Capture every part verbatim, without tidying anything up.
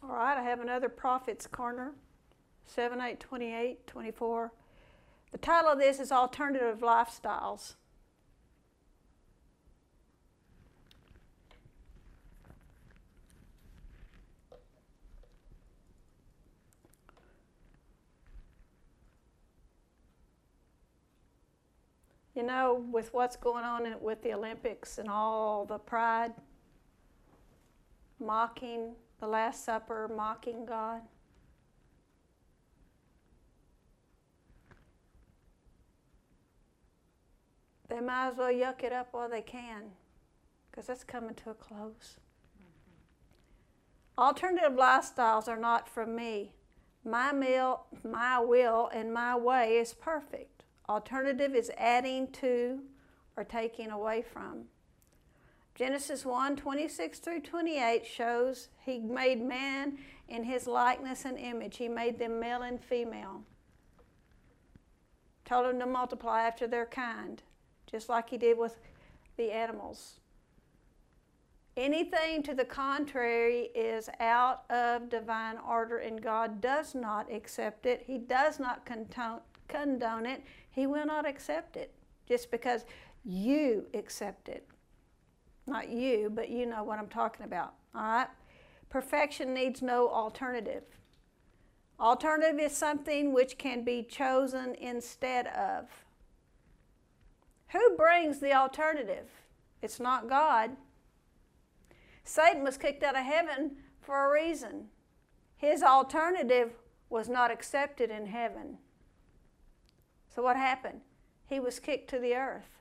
All right, I have another Prophet's Corner, seven, eight, twenty-eight, twenty-four. The title of this is Alternative Lifestyles. You know, with what's going on in, with the Olympics and all the pride, mocking the Last Supper, mocking God. They might as well yuck it up while they can, because it's coming to a close. Mm-hmm. Alternative lifestyles are not from me. My meal, my will, and my way is perfect. Alternative is adding to or taking away from. Genesis one, twenty-six through twenty-eight shows he made man in his likeness and image. He made them male and female. Told them to multiply after their kind, just like he did with the animals. Anything to the contrary is out of divine order, and God does not accept it. He does not condone it. He will not accept it just because you accept it. Not you, but you know what I'm talking about, all right? Perfection needs no alternative. Alternative is something which can be chosen instead of. Who brings the alternative? It's not God. Satan was kicked out of heaven for a reason. His alternative was not accepted in heaven. So what happened? He was kicked to the earth.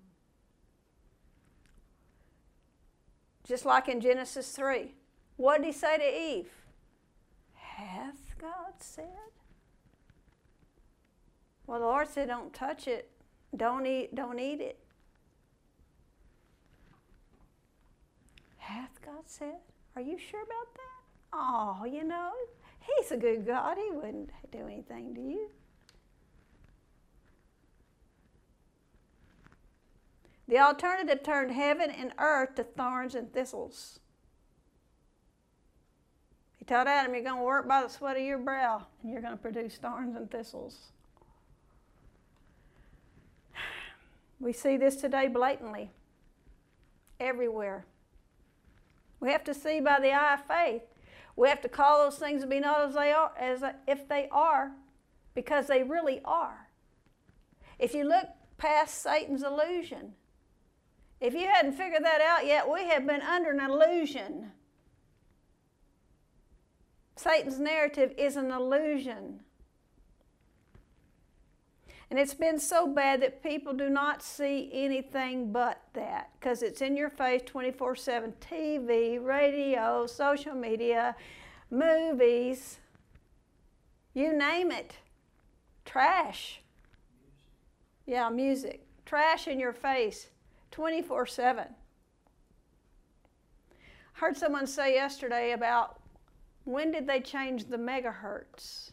Just like in Genesis three. What did he say to Eve? Hath God said? Well, the Lord said, don't touch it. Don't eat, don't eat it. Hath God said? Are you sure about that? Oh, you know, he's a good God. He wouldn't do anything to you. The alternative turned heaven and earth to thorns and thistles. He told Adam, you're going to work by the sweat of your brow, and you're going to produce thorns and thistles. We see this today blatantly, everywhere. We have to see by the eye of faith. We have to call those things to be not as they are, as if they are, because they really are. If you look past Satan's illusion, if you hadn't figured that out yet, we have been under an illusion. Satan's narrative is an illusion. And it's been so bad that people do not see anything but that, because it's in your face twenty-four seven. T V, radio, social media, movies, you name it. Trash. Yeah, music. Trash in your face twenty-four seven. I heard someone say yesterday about when did they change the megahertz?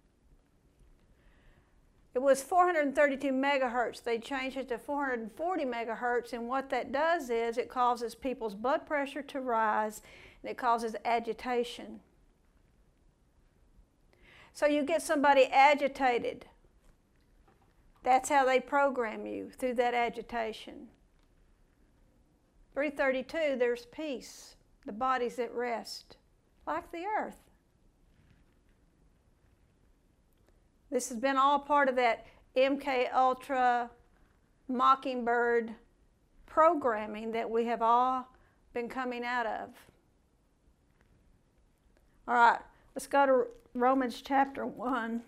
It was four hundred thirty-two megahertz. They changed it to four hundred forty megahertz, and what that does is it causes people's blood pressure to rise, and it causes agitation. So you get somebody agitated. That's how they program you, through that agitation. three thirty-two, there's peace. The body's at rest, like the earth. This has been all part of that M K Ultra, Mockingbird programming that we have all been coming out of. All right, let's go to Romans chapter one.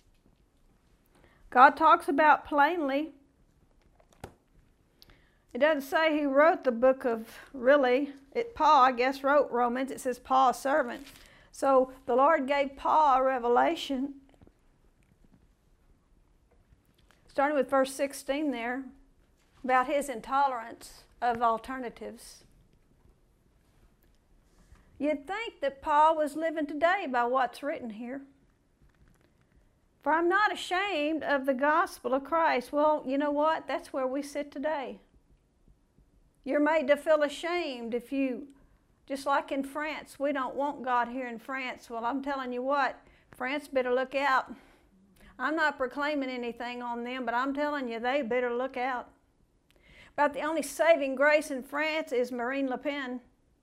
God talks about plainly. It doesn't say he wrote the book of, really, it, Paul, I guess, wrote Romans. It says Paul, a servant. So the Lord gave Paul a revelation. Starting with verse sixteen there, about his intolerance of alternatives. You'd think that Paul was living today by what's written here. For I'm not ashamed of the gospel of Christ. Well, you know what? That's where we sit today. You're made to feel ashamed if you Just like in France, we don't want God here in France. Well, I'm telling you what, France better look out. I'm not proclaiming anything on them, but I'm telling you, they better look out. About the only saving grace in France is Marine Le Pen.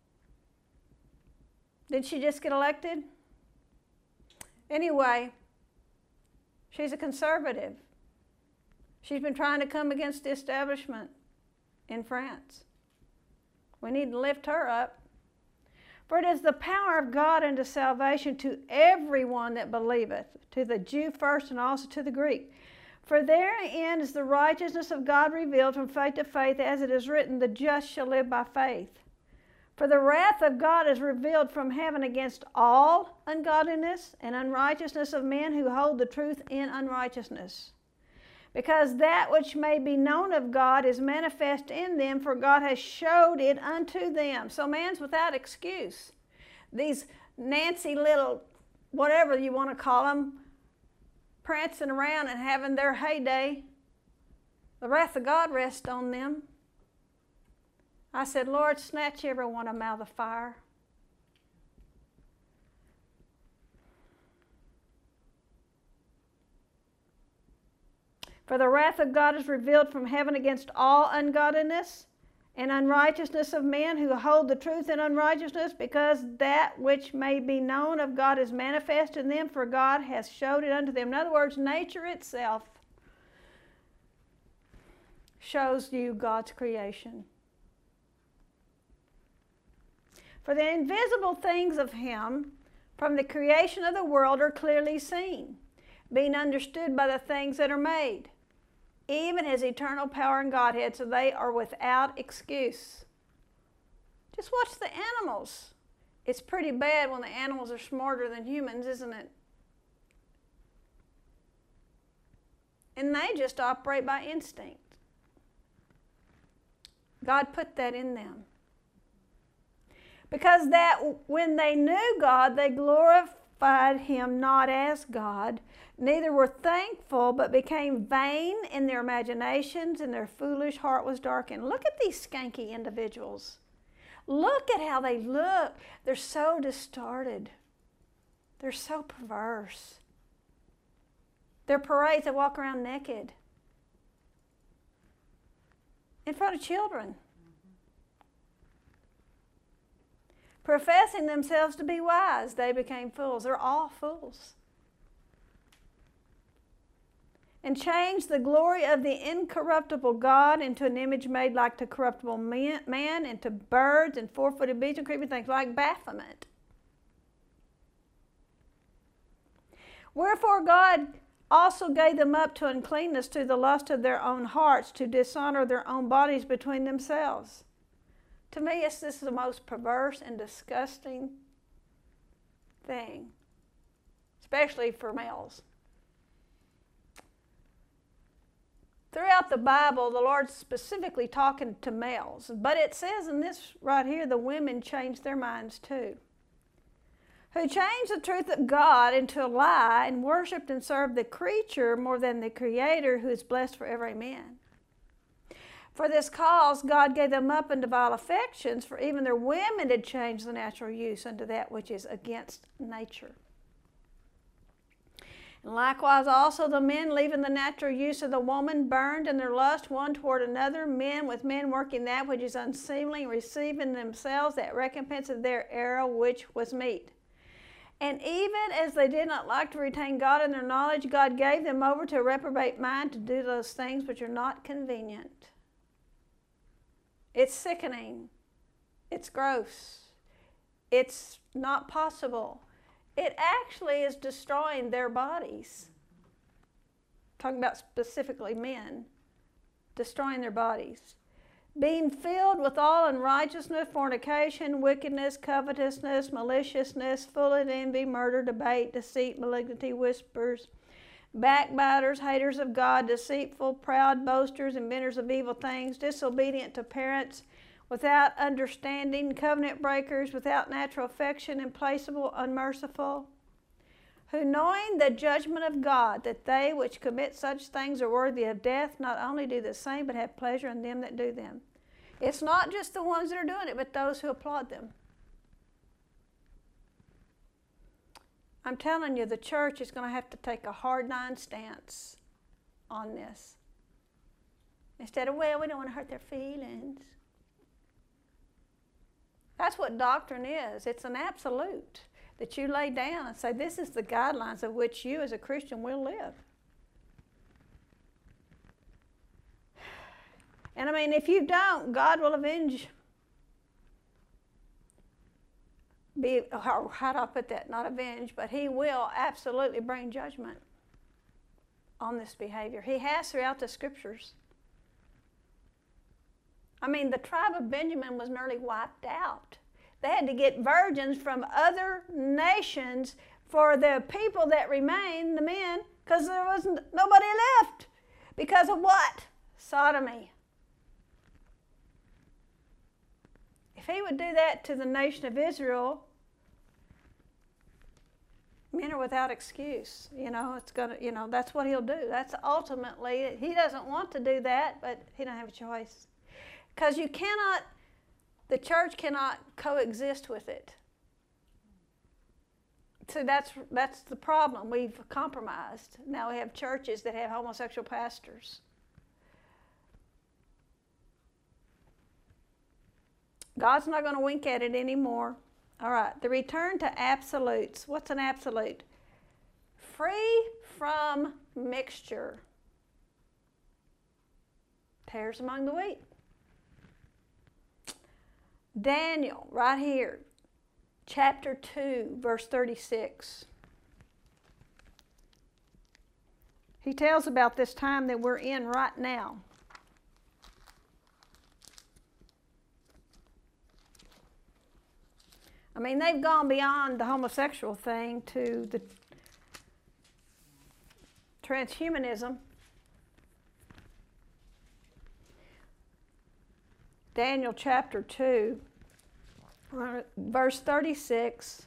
Did she just get elected? Anyway, she's a conservative. She's been trying to come against the establishment in France. We need to lift her up. For it is the power of God unto salvation to everyone that believeth, to the Jew first and also to the Greek. For therein is the righteousness of God revealed from faith to faith, as it is written, the just shall live by faith. For the wrath of God is revealed from heaven against all ungodliness and unrighteousness of men who hold the truth in unrighteousness. Because that which may be known of God is manifest in them, for God has showed it unto them. So man's without excuse. These Nancy little, whatever you want to call them, prancing around and having their heyday, the wrath of God rests on them. I said, Lord, snatch every one of them out of the fire. For the wrath of God is revealed from heaven against all ungodliness and unrighteousness of men who hold the truth in unrighteousness, because that which may be known of God is manifest in them, for God has showed it unto them. In other words, nature itself shows you God's creation. For the invisible things of him from the creation of the world are clearly seen, being understood by the things that are made, even his eternal power and Godhead, so they are without excuse. Just watch the animals. It's pretty bad when the animals are smarter than humans, isn't it? And they just operate by instinct. God put that in them. Because that when they knew God, they glorified him not as God, neither were thankful, but became vain in their imaginations, and their foolish heart was darkened. Look at these skanky individuals. Look at how they look. They're so distorted. They're so perverse. Their parades, they walk around naked in front of children, professing themselves to be wise, they became fools. They're all fools. And changed the glory of the incorruptible God into an image made like to corruptible man, into birds and four-footed beasts and creeping things, like Baphomet. Wherefore God also gave them up to uncleanness, to the lust of their own hearts, to dishonor their own bodies between themselves. To me, it's, this is the most perverse and disgusting thing, especially for males. Throughout the Bible, the Lord's specifically talking to males, but it says in this right here, the women changed their minds too, who changed the truth of God into a lie and worshiped and served the creature more than the Creator, who is blessed forever. Amen. For this cause God gave them up unto vile affections, for even their women did change the natural use unto that which is against nature. And likewise also the men, leaving the natural use of the woman, burned in their lust one toward another, men with men working that which is unseemly, receiving themselves that recompense of their error which was meet. And even as they did not like to retain God in their knowledge, God gave them over to a reprobate mind to do those things which are not convenient. It's sickening. It's gross. It's not possible. It actually is destroying their bodies. Talking about specifically men, destroying their bodies. Being filled with all unrighteousness, fornication, wickedness, covetousness, maliciousness, full of envy, murder, debate, deceit, malignity, whispers, backbiters, haters of God, deceitful, proud, boasters, inventors of evil things, disobedient to parents, without understanding, covenant breakers, without natural affection, implacable, unmerciful, who knowing the judgment of God, that they which commit such things are worthy of death, not only do the same, but have pleasure in them that do them. It's not just the ones that are doing it, but those who applaud them. I'm telling you, the church is going to have to take a hard-line stance on this. Instead of, well, we don't want to hurt their feelings. That's what doctrine is. It's an absolute that you lay down and say, this is the guidelines of which you as a Christian will live. And I mean, if you don't, God will avenge. Be, or how do I put that? Not avenge, but He will absolutely bring judgment on this behavior. He has throughout the Scriptures. I mean, the tribe of Benjamin was nearly wiped out. They had to get virgins from other nations for the people that remained, the men, because there was nobody left. Because of what? Sodomy. If He would do that to the nation of Israel, men are without excuse. You know, it's gonna. You know, that's what He'll do. That's ultimately. He doesn't want to do that, but He don't have a choice. Because you cannot. The church cannot coexist with it. So that's that's the problem. We've compromised. Now we have churches that have homosexual pastors. God's not going to wink at it anymore. All right, the return to absolutes. What's an absolute? Free from mixture. Tares among the wheat. Daniel, right here, chapter two, verse thirty-six. He tells about this time that we're in right now. I mean, they've gone beyond the homosexual thing to the transhumanism. Daniel chapter two, verse thirty-six.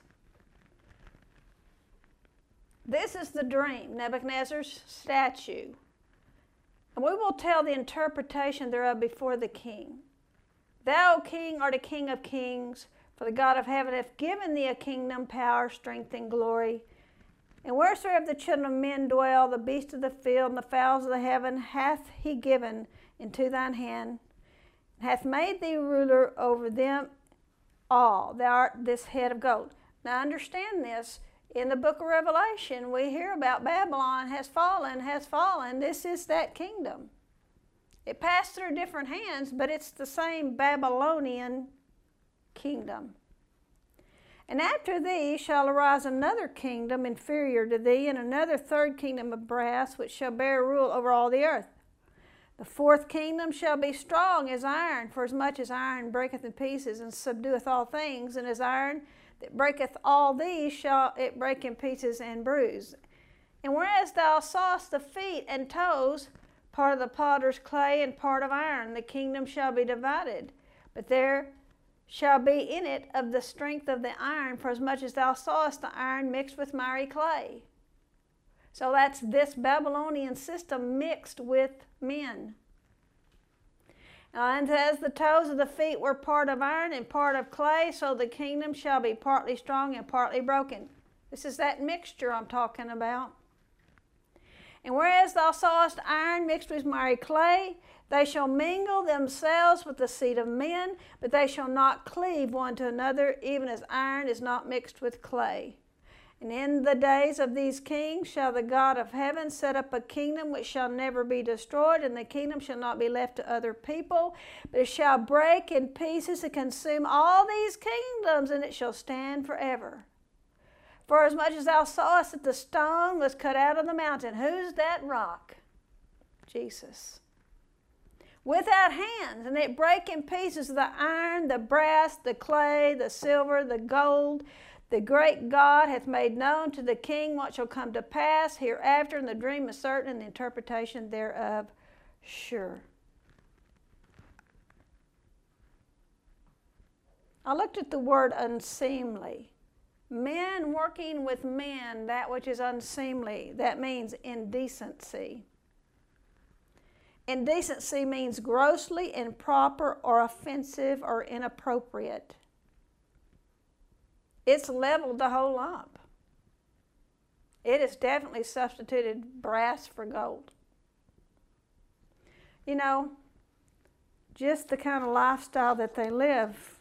This is the dream, Nebuchadnezzar's statue. And we will tell the interpretation thereof before the king. Thou, King, art a King of kings, for the God of heaven hath given thee a kingdom, power, strength, and glory. And wheresoever the children of men dwell, the beasts of the field and the fowls of the heaven hath He given into thine hand, and hath made thee ruler over them all. Thou art this head of gold. Now understand this. In the book of Revelation, we hear about Babylon has fallen, has fallen. This is that kingdom. It passed through different hands, but it's the same Babylonian kingdom. And after thee shall arise another kingdom inferior to thee, and another third kingdom of brass, which shall bear rule over all the earth. The fourth kingdom shall be strong as iron, for as much as iron breaketh in pieces, and subdueth all things, and as iron that breaketh all these shall it break in pieces and bruise. And whereas thou sawest the feet and toes, part of the potter's clay and part of iron, the kingdom shall be divided. But there shall be in it of the strength of the iron, for as much as thou sawest the iron mixed with miry clay. So that's this Babylonian system mixed with men. And as the toes of the feet were part of iron and part of clay, so the kingdom shall be partly strong and partly broken. This is that mixture I'm talking about. And whereas thou sawest iron mixed with miry clay, they shall mingle themselves with the seed of men, but they shall not cleave one to another, even as iron is not mixed with clay. And in the days of these kings shall the God of heaven set up a kingdom which shall never be destroyed, and the kingdom shall not be left to other people, but it shall break in pieces and consume all these kingdoms, and it shall stand forever. For as much as thou sawest that the stone was cut out of the mountain, who's that rock? Jesus. Without hands, and it brake in pieces the iron, the brass, the clay, the silver, the gold. The great God hath made known to the king what shall come to pass hereafter, and the dream is certain, and the interpretation thereof sure. I looked at the word unseemly. Men working with men, that which is unseemly, that means indecency. Indecency means grossly improper or offensive or inappropriate. It's leveled the whole lump. It has definitely substituted brass for gold. You know, just the kind of lifestyle that they live,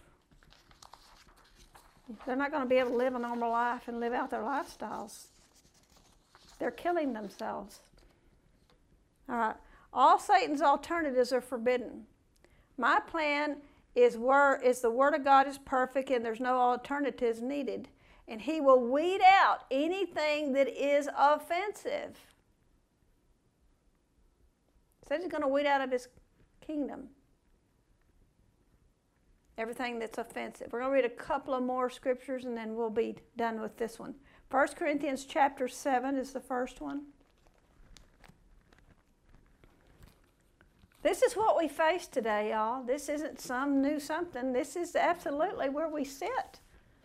they're not going to be able to live a normal life and live out their lifestyles. They're killing themselves. All right. All Satan's alternatives are forbidden. My plan is, word, is the Word of God is perfect and there's no alternatives needed. And He will weed out anything that is offensive. He said He's going to weed out of His kingdom everything that's offensive. We're going to read a couple of more scriptures and then we'll be done with this one. First Corinthians chapter seven is the first one. This is what we face today, y'all. This isn't some new something. This is absolutely where we sit.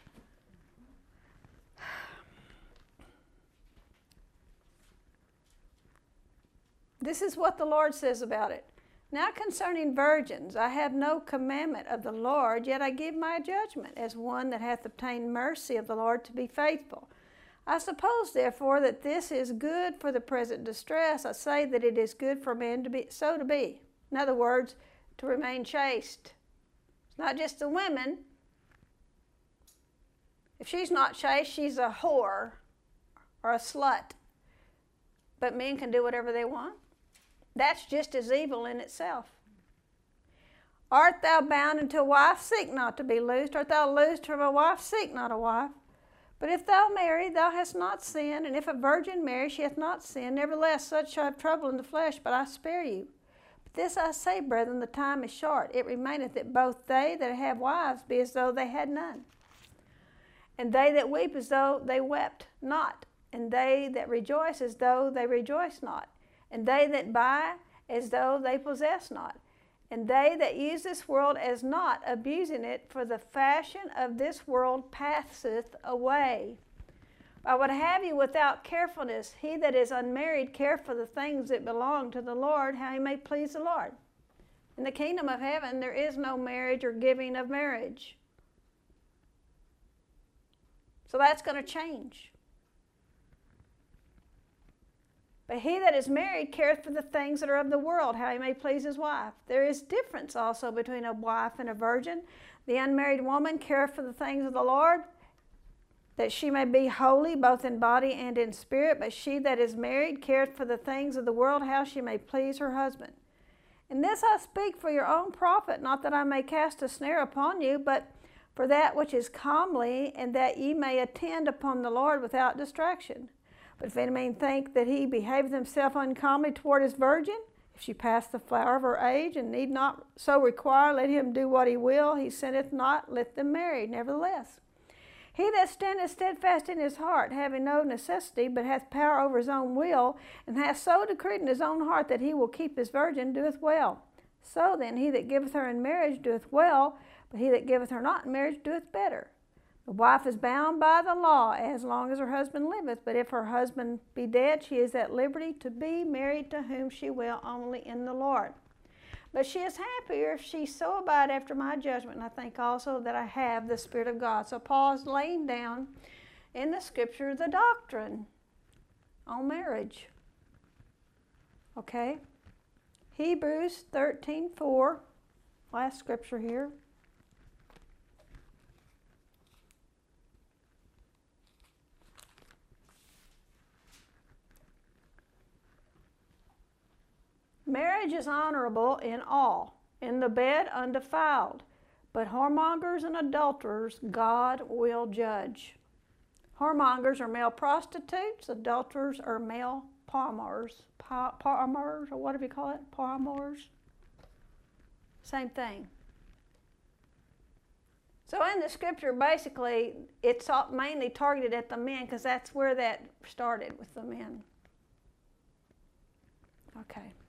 This is what the Lord says about it. Now concerning virgins, I have no commandment of the Lord, yet I give my judgment as one that hath obtained mercy of the Lord to be faithful. I suppose, therefore, that this is good for the present distress. I say that it is good for men to be so to be. In other words, to remain chaste. It's not just the women. If she's not chaste, she's a whore or a slut. But men can do whatever they want. That's just as evil in itself. Art thou bound unto a wife? Seek not to be loosed. Art thou loosed from a wife? Seek not a wife. But if thou marry, thou hast not sinned. And if a virgin marry, she hath not sinned. Nevertheless, such shall have trouble in the flesh, but I spare you. But this I say, brethren, the time is short. It remaineth that both they that have wives be as though they had none. And they that weep as though they wept not. And they that rejoice as though they rejoice not. And they that buy as though they possess not. And they that use this world as not, abusing it, for the fashion of this world passeth away. I would have you without carefulness. He that is unmarried care for the things that belong to the Lord, how he may please the Lord. In the kingdom of heaven there is no marriage or giving of marriage. So that's going to change. But he that is married careth for the things that are of the world, how he may please his wife. There is difference also between a wife and a virgin. The unmarried woman careth for the things of the Lord, that she may be holy both in body and in spirit. But she that is married careth for the things of the world, how she may please her husband. And this I speak for your own profit, not that I may cast a snare upon you, but for that which is comely, and that ye may attend upon the Lord without distraction. But if any man think that he behaveth himself uncomely toward his virgin, if she pass the flower of her age, and need not so require, let him do what he will. He sinneth not, let them marry. Nevertheless, he that standeth steadfast in his heart, having no necessity, but hath power over his own will, and hath so decreed in his own heart that he will keep his virgin, doeth well. So then, he that giveth her in marriage doeth well, but he that giveth her not in marriage doeth better. The wife is bound by the law as long as her husband liveth, but if her husband be dead, she is at liberty to be married to whom she will, only in the Lord. But she is happier if she so abide after my judgment, and I think also that I have the Spirit of God. So Paul is laying down in the Scripture the doctrine on marriage. Okay? Hebrews thirteen four, last scripture here. Marriage is honorable in all, in the bed undefiled, but whoremongers and adulterers God will judge. Whoremongers are male prostitutes, adulterers are male palmers, pa- palmers, or whatever you call it, palmers. Same thing. So in the Scripture, basically, it's mainly targeted at the men because that's where that started with the men. Okay.